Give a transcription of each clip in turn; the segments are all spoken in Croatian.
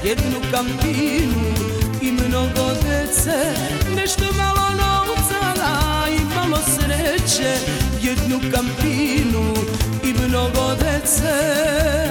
jednu kampinu i mnogo dece, nešto malo novca i malo sreće, jednu kampinu i mnogo dece.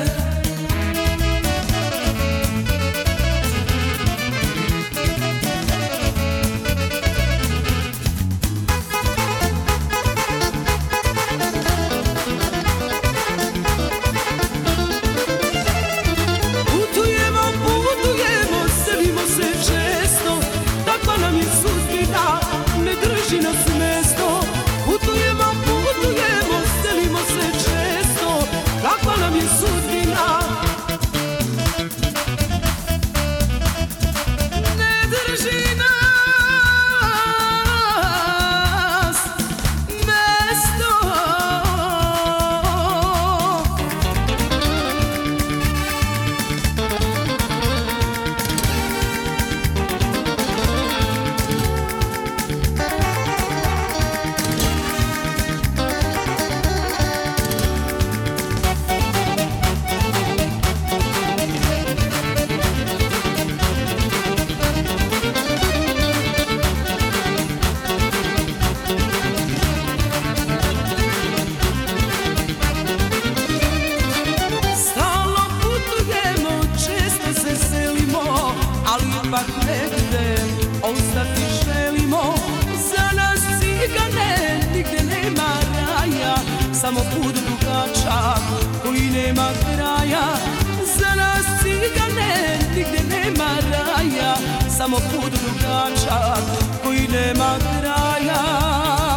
Ipak negde ostati želimo, za nas cigane nigde nema raja, samo put dugačak koji nema kraja. Za nas cigane nigde nema raja, samo put dugačak koji nema kraja.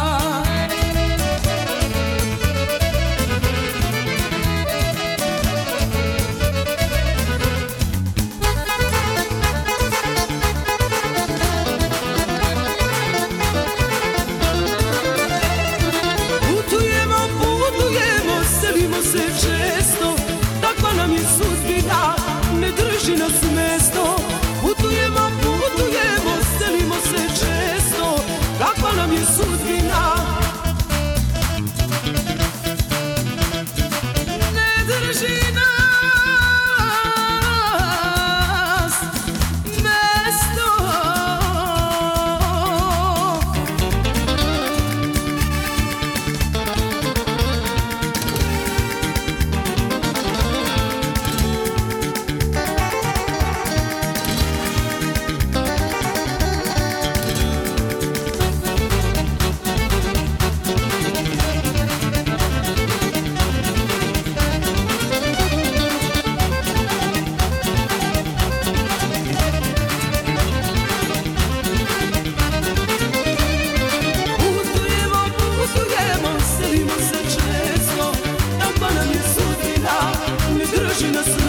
Sudbina ne drži nas mesto, putujemo, putujemo, selimo se često, kakva nam je sudbina. Ne drži nas mesto. Selimo se često, takva nam je sudbina, ne drži nas